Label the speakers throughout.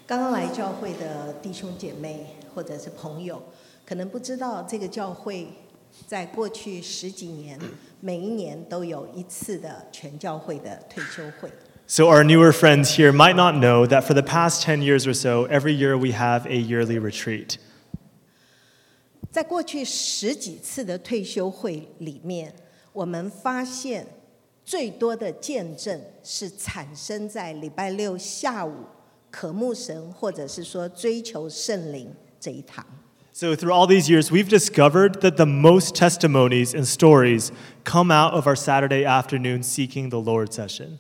Speaker 1: 刚刚来教会的弟兄姐妹或者是朋友，可能不知道这个教会在过去10几年，每一年都有一次的全教会的退休会。
Speaker 2: So our newer friends here might not know that for the past 10 years or so, every year we have a yearly retreat.
Speaker 1: 在过去10几次的退休会里面，我们发现最多的见证是产生在礼拜六下午渴慕神，或者是说追求圣灵这一堂。
Speaker 2: So through all these years, we've discovered that the most testimonies and stories come out of our Saturday afternoon seeking the Lord session.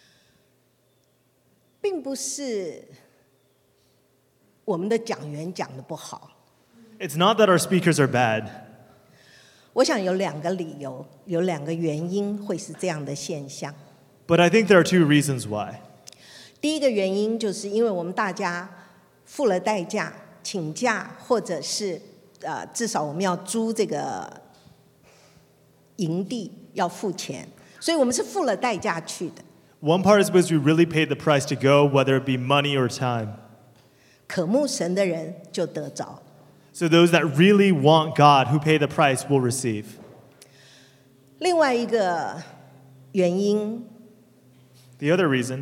Speaker 1: 并不是我们的讲员讲得不好，
Speaker 2: It's not that our speakers are bad.
Speaker 1: 我想有2个理由，有2个原因会是这样的现象。
Speaker 2: But I think there are 2 reasons why.
Speaker 1: 第一个原因就是因为我们大家付了代价请假，或者是至少我们要租这个营地要付钱，所以我们是付了代价去的。
Speaker 2: One part is because we really paid the price to go, whether it be money or time.
Speaker 1: 渴慕神的人就得着。
Speaker 2: So those that really want God, who pay the price, will receive.
Speaker 1: 另外一个原因，
Speaker 2: The other reason,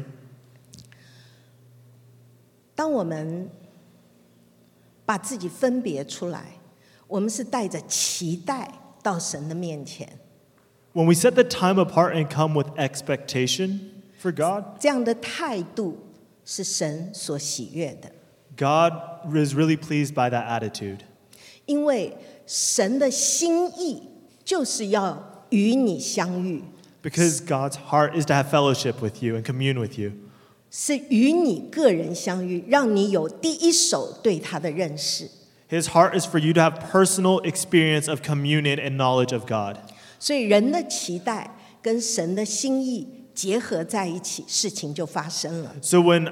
Speaker 1: 当我们把自己分别出来，我们是带着期待到神的面前。
Speaker 2: when we set the time apart and come with expectation for God,
Speaker 1: 这样的态度是神所喜悦的，
Speaker 2: God is really pleased by that attitude.
Speaker 1: 因为神的心意就是要与你相遇，
Speaker 2: Because God's heart is to have fellowship with you and commune with you.
Speaker 1: 是与你个人相遇，让你有第一手对他的认识。
Speaker 2: His heart is for you to have personal experience of communion and knowledge of God.
Speaker 1: 所以人的期待跟神的心意结合在一起，事情就发生了。
Speaker 2: So when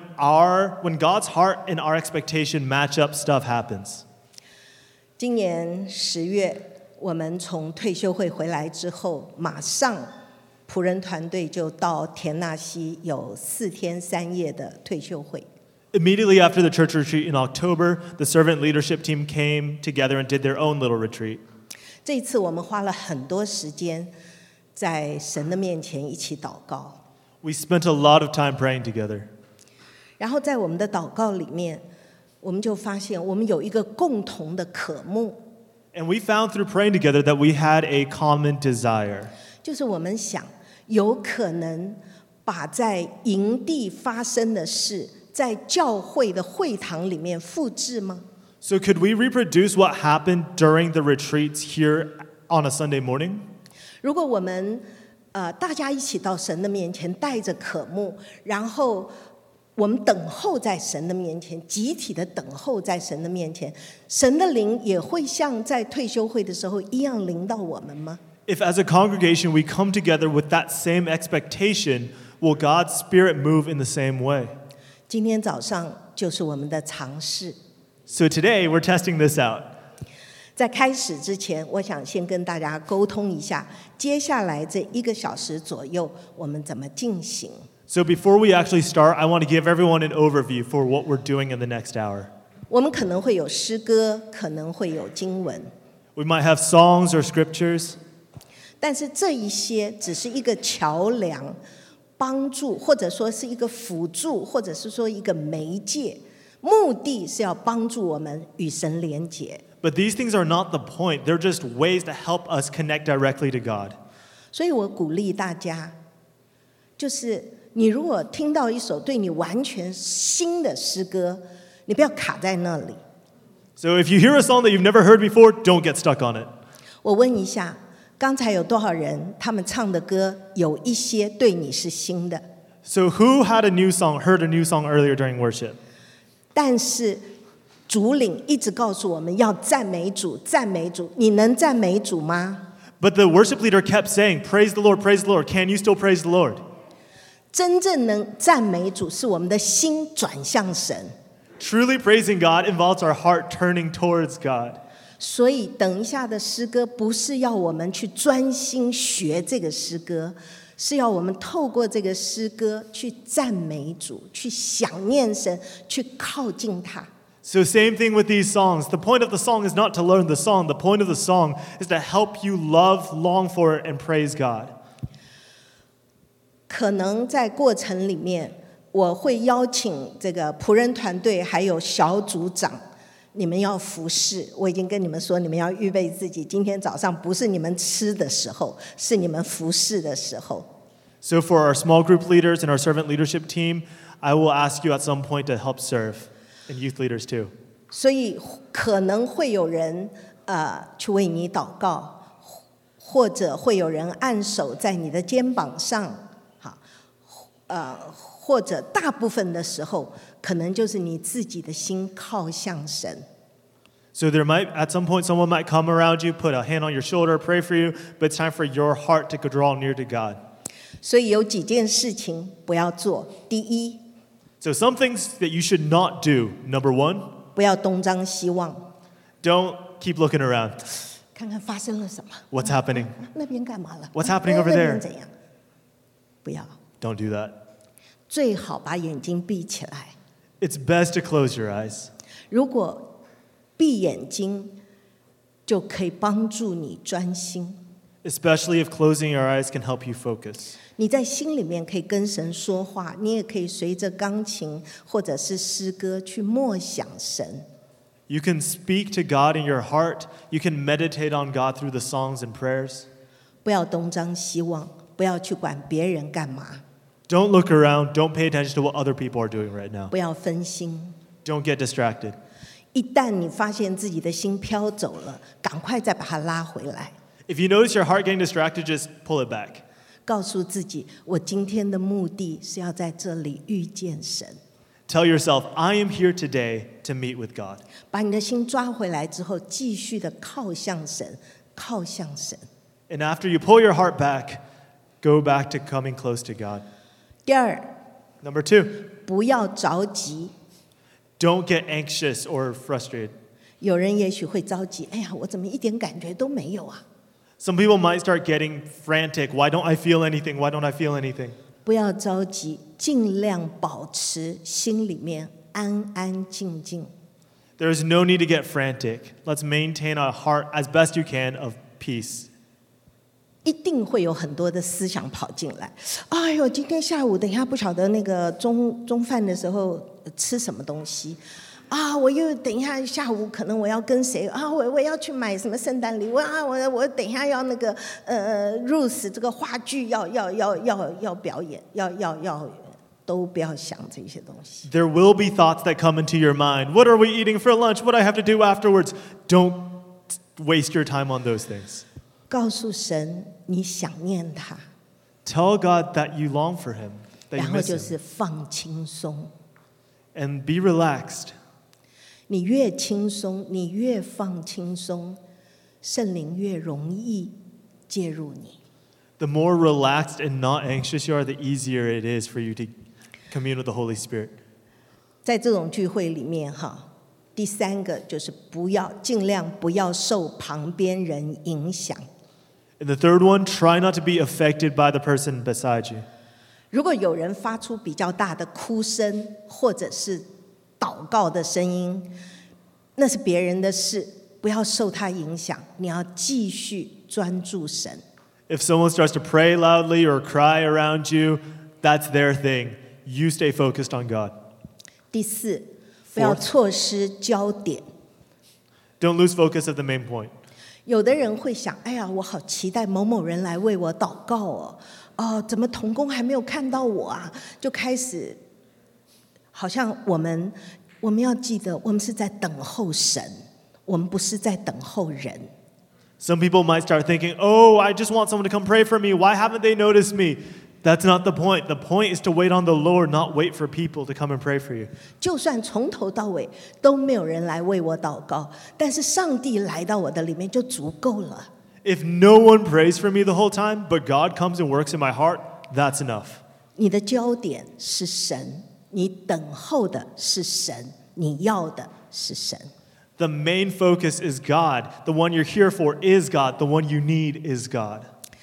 Speaker 2: God's heart and our expectation match up, stuff happens.
Speaker 1: 今年10月，我们从退休会回来之后，马上仆人团队就到田纳西有4天3夜的退休会。
Speaker 2: Immediately after the church retreat in October, the servant leadership team came together and did their own little retreat.
Speaker 1: 这一次我们花了很多时间在神的面前一起祷告，
Speaker 2: We spent a lot of time praying together.
Speaker 1: 然后在我们的祷告里面，我们就发现我们有一个共同的渴慕，
Speaker 2: And we found through praying together that we had a common desire.
Speaker 1: 就是我们想有可能把在营地发生的事，在教会的会堂里面复制吗？
Speaker 2: So could we reproduce what happened during the retreats here on a Sunday morning?
Speaker 1: 如果我们大家一起到神的面前，带着渴慕，然后我们等候在神的面前，集体的等候在神的面前，神的灵也会像在退休会的时候一样临到我们吗？
Speaker 2: If as a congregation we come together with that same expectation, will God's Spirit move in the same way?
Speaker 1: 今天早上就是我们的尝试。
Speaker 2: So today we're testing this out.
Speaker 1: 在开始之前，我想先跟大家沟通一下，接下来这1个小时左右我们怎么进行。
Speaker 2: So before we actually start, I want to give everyone an overview for what we're doing in the next hour.
Speaker 1: 我们可能会有诗歌，可能会有经文，
Speaker 2: We might have songs or scriptures,
Speaker 1: 但是这一些只是一个桥梁，帮助或者说是一个辅助，或者是说一个媒介，目的是要帮助我们与神连结。
Speaker 2: but these things are not the point. They're just ways to help us connect directly to God.
Speaker 1: 所以我鼓励大家，就是你如果听到一首对你完全新的诗歌，你不要卡在那里。
Speaker 2: So if you hear a song that you've never heard before, don't get stuck on it.
Speaker 1: 我问一下，刚才有多少人他们唱的歌有一些对你是新的？
Speaker 2: So who had a new song, heard a new song earlier during worship?
Speaker 1: 但是主领一直告诉我们要赞美主，赞美主。你能赞美主吗？
Speaker 2: But the worship leader kept saying, praise the Lord, praise the Lord. Can you still praise the Lord?
Speaker 1: 真正能赞美主，是我们的心转向神。
Speaker 2: Truly praising God involves our heart turning towards God.
Speaker 1: 所以等一下的诗歌不是要我们去专心学这个诗歌， 是要我们透过这个诗歌去赞美主，去想念神，去靠近他。
Speaker 2: So same thing with these songs. The point of the song is not to learn the song. The point of the song is to help you love, long for it, and praise God.
Speaker 1: 可能在过程里面，我会邀请这个仆人团队还有小组长，你们要服侍。我已经跟你们说，你们要预备自己。今天早上不是你们吃的时候，是你们服侍的时候。
Speaker 2: So for our small group leaders and our servant leadership team, I will ask you at some point to help serve, and youth leaders too.
Speaker 1: 所以可能会有人去为你祷告，或者会有人按手在你的肩膀上，或者大部分的时候，可能就是你自己的心靠向神。
Speaker 2: So there might, at some point, someone might come around you, put a hand on your shoulder, pray for you, but it's time for your heart to draw near to God.
Speaker 1: 所以有几件事情不要做。第一，
Speaker 2: So some things that you should not do. Number one,
Speaker 1: 不要东张西望，
Speaker 2: don't keep looking around.
Speaker 1: 看看发生了什么，
Speaker 2: What's happening?
Speaker 1: 那边干嘛了
Speaker 2: What's happening over
Speaker 1: 那边
Speaker 2: there?
Speaker 1: 怎样？不要，
Speaker 2: Don't do that.
Speaker 1: 最好把眼睛闭起来。
Speaker 2: It's best to close your eyes.
Speaker 1: 如果闭眼睛，就可以帮助你专心。
Speaker 2: Especially if closing your eyes can help you focus.
Speaker 1: 你在心里面可以跟神说话，你也可以随着钢琴或者是诗歌去默想神。
Speaker 2: You can speak to God in your heart. You can meditate on God through the songs and prayers.
Speaker 1: 不要东张西望，不要去管别人干嘛，
Speaker 2: Don't look around. Don't pay attention to what other people are doing right now.
Speaker 1: 不要分心。
Speaker 2: Don't get distracted.
Speaker 1: 一旦你发现自己的心飘走了，赶快再把它拉回来，
Speaker 2: If you notice your heart getting distracted, just pull it back.
Speaker 1: 告诉自己，我今天的目的是要在这里遇见神。
Speaker 2: Tell yourself, I am here today to meet with God.
Speaker 1: 把你的心抓回来之后，继续的靠向神，靠向神。
Speaker 2: And after you pull your heart back, go back to coming close to God.
Speaker 1: 第二，
Speaker 2: Number two,
Speaker 1: 不要着急。
Speaker 2: don't get anxious or frustrated.
Speaker 1: 有人也许会着急，哎呀，我怎么一点感觉都没有啊？
Speaker 2: Some people might start getting frantic. Why don't I feel anything? Why don't I feel anything?
Speaker 1: 不要着急，尽量保持心里面安安静静。
Speaker 2: There is no need to get frantic. Let's maintain a heart as best you can of peace.
Speaker 1: 一定会有很多的思想跑进来。哎呦，今天下午等一下不晓得那个中饭的时候吃什么东西啊？我又等一下下午可能我要跟谁啊？我要去买什么圣诞礼物啊？我等一下要那个Ruth 这个话剧要表演，要都不要想这些东西。
Speaker 2: There will be thoughts that come into your mind. What are we eating for lunch? What do I have to do afterwards? Don't waste your time on those things.
Speaker 1: 告诉神你想念他，
Speaker 2: Tell God that you long for Him, that
Speaker 1: 然
Speaker 2: you
Speaker 1: 后
Speaker 2: miss
Speaker 1: 就
Speaker 2: Him.
Speaker 1: 是放轻松。
Speaker 2: And be relaxed.
Speaker 1: 你越轻松，你越放轻松，圣灵越容易介入你。
Speaker 2: The more relaxed and not anxious you are, the easier it is for you to commune with the Holy Spirit.
Speaker 1: 在这种聚会里面，第三个就是尽量不要受旁边人影响。
Speaker 2: And the third one, try not to be affected by the person beside you.
Speaker 1: 如果有人发出比较大的哭声，或者是祷告的声音，那是别人的事，不要受他影响，你要继续专注神。
Speaker 2: If someone starts to pray loudly or cry around you, that's their thing. You stay focused on God.
Speaker 1: 第四，不要错失焦点。
Speaker 2: Don't lose focus of the main point.
Speaker 1: 有的人会想，哎呀，我好期待某某人来为我祷告哦，怎么同工还没有看到我啊？就开始，好像我们要记得，我们是在等候神，我们不是在等候人。
Speaker 2: Some people might start thinking, oh, I just want someone to come pray for me. Why haven't they noticed me? That's not the point. The point is to wait on the Lord, not wait for people to come and pray for you.
Speaker 1: 就算从头到尾都没有人来为我祷告，但是上帝来到我的里面就足够了。
Speaker 2: If no one prays for me the whole time, but God comes and works in my heart, that's enough.
Speaker 1: 你的焦点是神，你等候的是神，你要的是神。
Speaker 2: The main focus is God. The one you're here for is God. The one you need is God.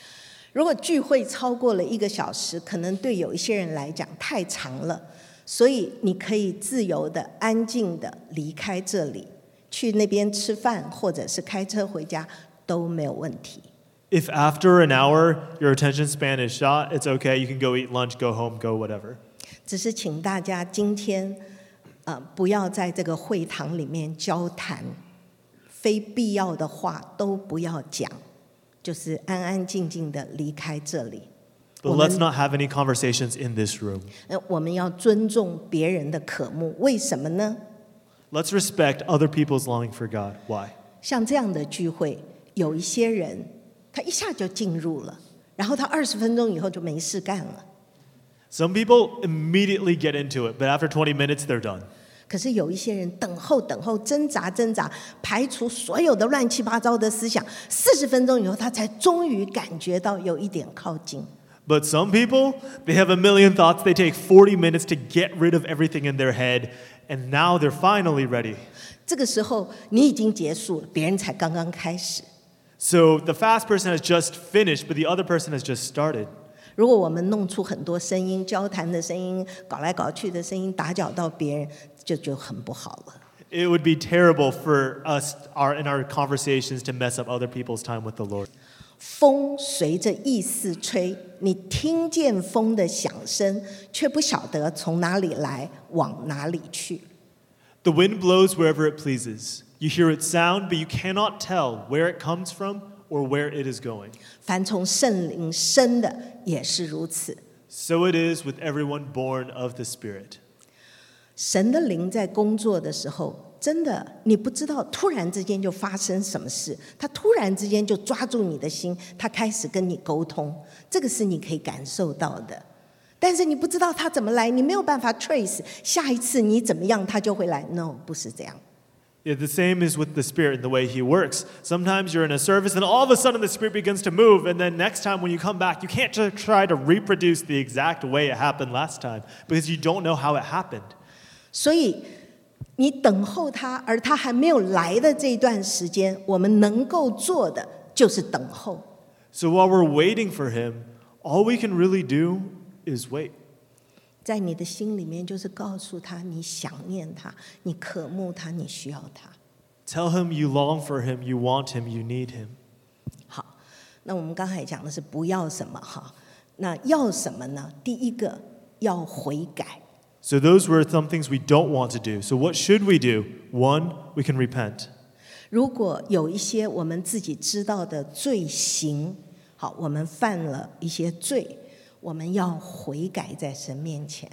Speaker 1: 如果聚会超过了1个小时，可能对有一些人来讲太长了，所以你可以自由的、安静的离开这里，去那边吃饭，或者是开车回家都没有问题。
Speaker 2: If after an hour your attention span is shot, it's okay. You can go eat lunch, go home, go whatever.
Speaker 1: 只是请大家今天不要在这个会堂里面交谈，非必要的话都不要讲，就是安安静静的离开这里。
Speaker 2: But let's not have any conversations in this room.
Speaker 1: 我们要尊重别人的渴慕，为什么呢？
Speaker 2: Let's respect other people's longing for God. Why?
Speaker 1: 像这样的聚会，有一些人他一下就进入了，然后他20分钟以后就没事干了。
Speaker 2: Some people immediately get into it, but after 20 minutes, they're done.
Speaker 1: 可是有一些人等候、挣扎、排除所有的乱七八糟的思想，40分钟以后，他才终于感觉到有一点靠近。
Speaker 2: But some people, they have a million thoughts. They take 40 minutes to get rid of everything in their head, and now they're finally ready.
Speaker 1: 这个时候你已经结束了，别人才刚刚开始。
Speaker 2: So the fast person has just finished, but the other person has just started.
Speaker 1: 如果我们弄出很多声音、交谈的声音、搞来搞去的声音，打搅到别人，就很不好了。
Speaker 2: It would be terrible for us in our conversations to mess up other people's time with the Lord.
Speaker 1: 风随着意思吹，你听见风的响声，却不晓得从哪里来，往哪里去。
Speaker 2: The wind blows wherever it pleases. You hear its sound, but you cannot tell where it comes from or where it is going.
Speaker 1: 凡从圣灵生的也是如此。
Speaker 2: So it is with everyone born of the Spirit.
Speaker 1: 神的灵在工作的时候，真的你不知道，突然之间就发生什么事，他突然之间就抓住你的心，他开始跟你沟通，这个是你可以感受到的。但是你不知道他怎么来，你没有办法 trace 下一次你怎么样他就会来。 No， 不是这样。
Speaker 2: Yeah, the same is with the Spirit and the way He works. Sometimes you're in a service and all of a sudden the Spirit begins to move, and then next time when you come back, you can't just try to reproduce the exact way it happened last time because you don't know how it happened.
Speaker 1: 所以你等候他，而他还没有来的这段时间，我们能够做的就是等候。
Speaker 2: So while we're waiting for Him, all we can really do is wait.
Speaker 1: 在你的心里面，就是告诉他你想念他，你渴慕他，你需要他。
Speaker 2: Tell Him you long for Him, you want Him, you need Him.
Speaker 1: 好，那我们刚才讲的是不要什么哈，那要什么呢？第一个要悔改。
Speaker 2: So those were some things we don't want to do. So what should we do? One, we can repent.
Speaker 1: 如果有一些我们自己知道的罪行，好，我们犯了一些罪，我们要悔改在神面前。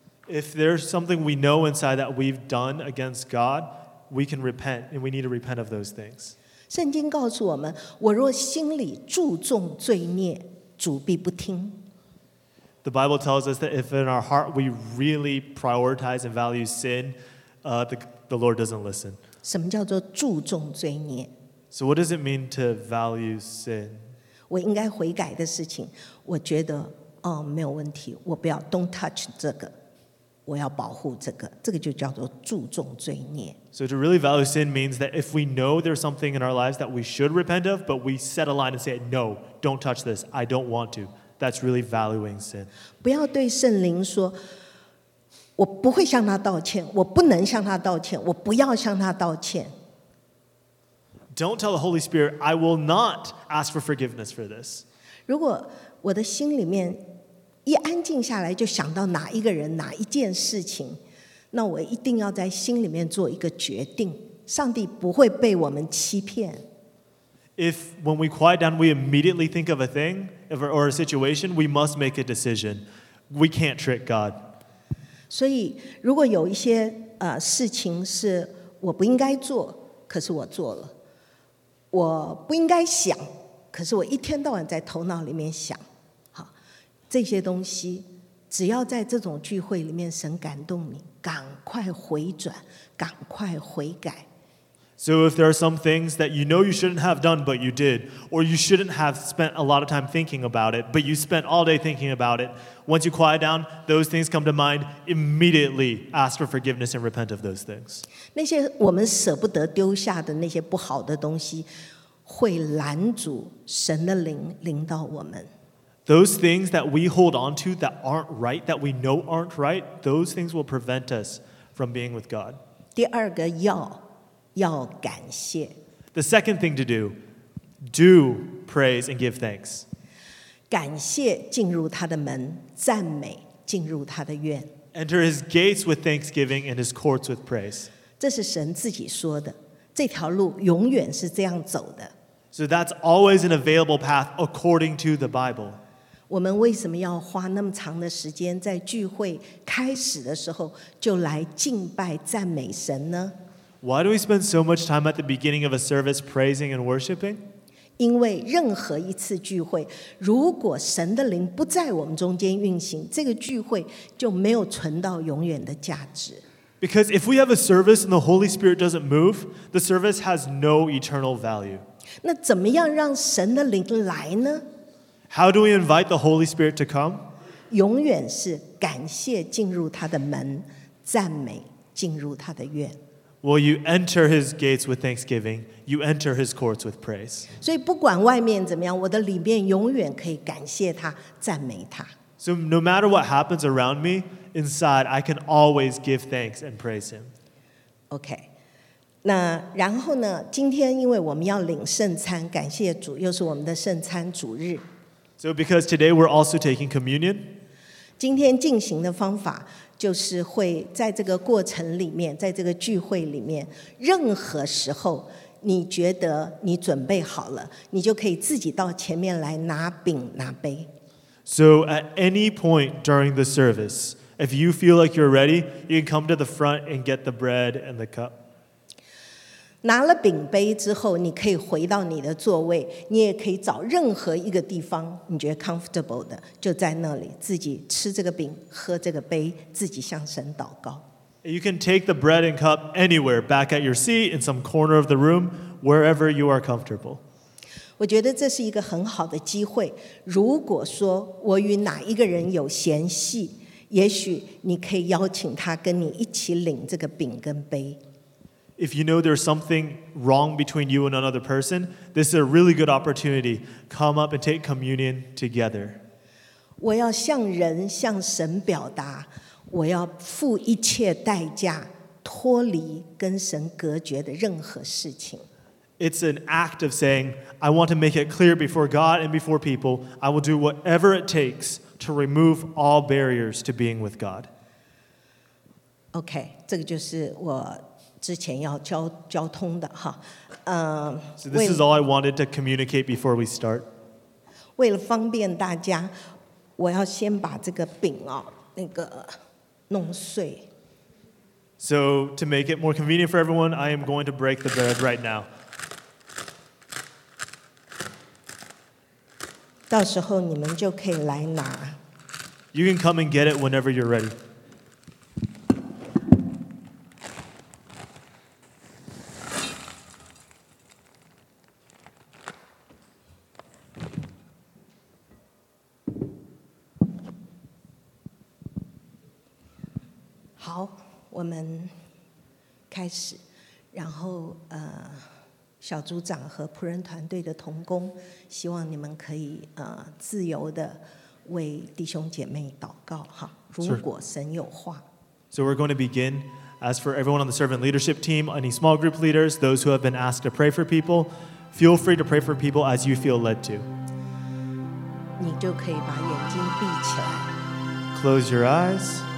Speaker 2: If there's something we know inside that we've done against God, we can repent, and we need to repent of those things.
Speaker 1: 圣经告诉我们，我若心里注重罪孽，主必不听。
Speaker 2: The Bible tells us that if in our heart we really prioritize and value sin, the Lord doesn't listen.
Speaker 1: 什么叫做注重罪孽？
Speaker 2: So what does it mean to value sin?
Speaker 1: 我应该悔改的事情，我觉得没有问题，我不要 don't touch 这个，我要保护这个，这个就叫做注重罪孽。
Speaker 2: So to really value sin means that if we know there's something in our lives that we should repent of, but we set a line and say, no, don't touch this, I don't want to. That's really valuing sin.
Speaker 1: 不要对圣灵说，我不会向他道歉，我不能向他道歉，我不要向他道歉。
Speaker 2: Don't tell the Holy Spirit, I will not ask for forgiveness for this.
Speaker 1: 如果我的心里面一安静下来，就想到哪一个人、哪一件事情，那我一定要在心里面做一个决定。上帝不会被我们欺骗。
Speaker 2: If when we quiet down, we immediately think of a thing or a situation, we must make a decision. We can't trick God.
Speaker 1: 所以，如果有一些事情是我不应该做，可是我做了；我不应该想，可是我一天到晚在头脑里面想。好，这些东西，只要在这种聚会里面，神感动你，赶快回转，赶快悔改。
Speaker 2: So if there are some things that you know you shouldn't have done, but you did, or you shouldn't have spent a lot of time thinking about it, but you spent all day thinking about it, once you quiet down, those things come to mind, immediately ask for forgiveness and repent of those things.
Speaker 1: 那些我们舍不得丢下的那些不好的东西，会拦阻神的灵临到我们。
Speaker 2: Those things that we hold on to that aren't right, that we know aren't right, those things will prevent us from being with God.
Speaker 1: 第二个要感谢，
Speaker 2: The second thing to do praise and give thanks.
Speaker 1: 感谢进入他的门，赞美进入他的院。
Speaker 2: Enter his gates with thanksgiving and his courts with praise.
Speaker 1: 这是神自己说的，这条路永远是这样走的。
Speaker 2: So that's always an available path according to the Bible.
Speaker 1: 我们为什么要花那么长的时间在聚会开始的时候就来敬拜赞美神呢？
Speaker 2: Why do we spend so much time at the beginning of a service praising and worshiping?
Speaker 1: 因为任何一次聚会，如果神的灵不在我们中间运行，这个聚会就没有存到永远的价值。
Speaker 2: Because if we have a service and the Holy Spirit doesn't move, the service has no eternal value.
Speaker 1: 那怎么样让神的灵来呢？
Speaker 2: How do we invite the Holy Spirit to come?
Speaker 1: 永远是感谢进入他的门，赞美进入他的院。
Speaker 2: Well, you enter his gates with thanksgiving, you enter his courts with praise.
Speaker 1: 所以不管外面怎么样，我的里面永远可以感谢他，赞美他。
Speaker 2: So no matter what happens around me, inside I can always give thanks and praise him.
Speaker 1: OK， 那然后呢？今天因为我们要领圣餐，感谢主，又是我们的圣餐主日。
Speaker 2: So because today we're also taking communion,
Speaker 1: 今天进行的方法就是会在这个过程里面，在这个聚会里面，任何时候你觉得你准备好了，你就可以自己到前面来拿饼拿杯。
Speaker 2: so at any point during the service, if you feel like you're ready, you can come to the front and get the bread and the cup.
Speaker 1: 拿了饼杯之后，你可以回到你的座位，你也可以找任何一个地方你觉得 comfortable 的，就在那里自己吃这个饼，喝这个杯，自己向神祷告。
Speaker 2: You can take the bread and cup anywhere, back at your seat, in some corner of the room, wherever you are comfortable.
Speaker 1: 我觉得这是一个很好的机会。如果说我与哪一个人有嫌隙，也许你可以邀请他跟你一起领这个饼跟杯。
Speaker 2: If you know there's something wrong between you and another person, this is a really good opportunity. Come up and take communion together.
Speaker 1: 我要向人、向神表达，我要付一切代价，脱离跟神隔绝的任何事情。
Speaker 2: It's an act of saying, I want to make it clear before God and before people, I will do whatever it takes to remove all barriers to being with God.
Speaker 1: OK， 这个就是我之前要交通的哈。
Speaker 2: So this is all I wanted to communicate before we start.
Speaker 1: 为了方便大家，我要先把这个饼弄碎。
Speaker 2: So to make it more convenient for everyone, I am going to break the bread right now.
Speaker 1: 到时候你们就可以来拿。
Speaker 2: You can come and get it whenever you're ready.
Speaker 1: 好，我们开始。然后小组长和仆人团队的同工，希望你们可以自由的为弟兄姐妹祷告哈。如果神有话。
Speaker 2: So we're going to begin. As for everyone on the servant leadership team, any small group leaders, those who have been asked to pray for people, feel free to pray for people as you feel led to.
Speaker 1: 你就可以把眼睛闭起来。
Speaker 2: Close your eyes.